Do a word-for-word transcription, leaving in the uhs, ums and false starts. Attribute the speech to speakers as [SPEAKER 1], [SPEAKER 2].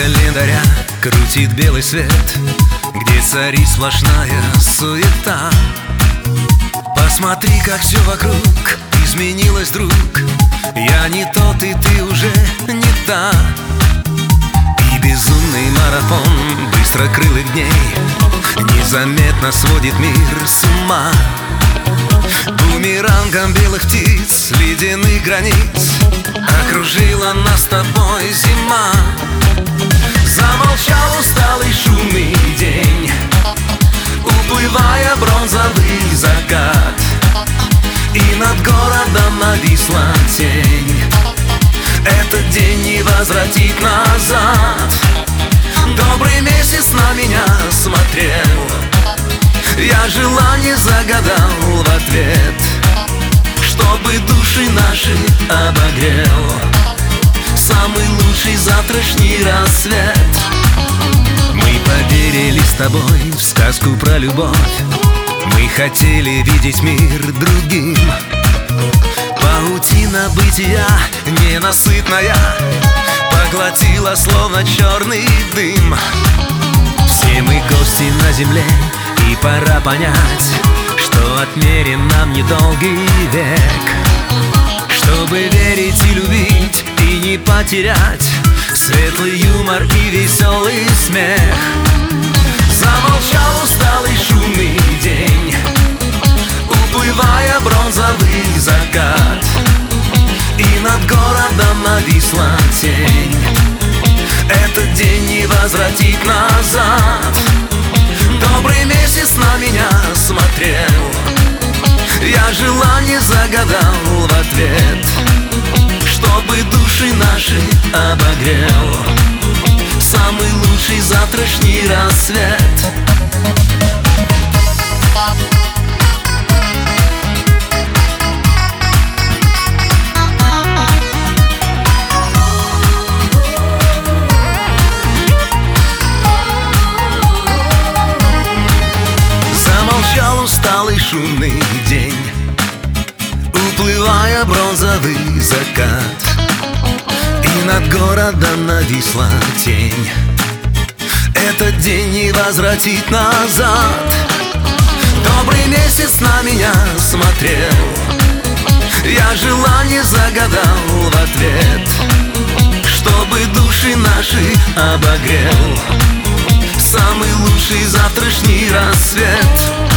[SPEAKER 1] календаря крутит белый свет, где царит сплошная суета. Посмотри, как все вокруг изменилось вдруг. Я не тот, и ты уже не та. И безумный марафон быстрокрылых дней незаметно сводит мир с ума. Бумерангом белых птиц, ледяных границ окружила нас с тобой зима. Замолчал усталый шумный день, уплывая бронзовый закат, и над городом нависла тень. Этот день не возвратить назад. Добрый месяц на меня смотрел, я желание загадал в ответ, чтобы души наши обогрел самый лучший завтрашний рассвет. Мы поверили с тобой в сказку про любовь, мы хотели видеть мир другим. Паутина бытия ненасытная поглотила словно черный дым. Все мы гости на земле, и пора понять, что отмерен нам недолгий век, чтобы верить и любить, и не потерять светлый юмор и веселый смех. Замолчал усталый шумный день, уплывая бронзовый закат, и над городом нависла тень. Этот день не возвратить назад. Добрый месяц на меня смотрел, я желание загадал в ответ, чтобы души наши обогрел самый лучший завтрашний рассвет. Замолчал усталый шумный день, уплывая бронзовый закат, и над городом нависла тень. Этот день не возвратить назад. Добрый месяц на меня смотрел, я желание загадал в ответ, чтобы души наши обогрел самый лучший завтрашний рассвет.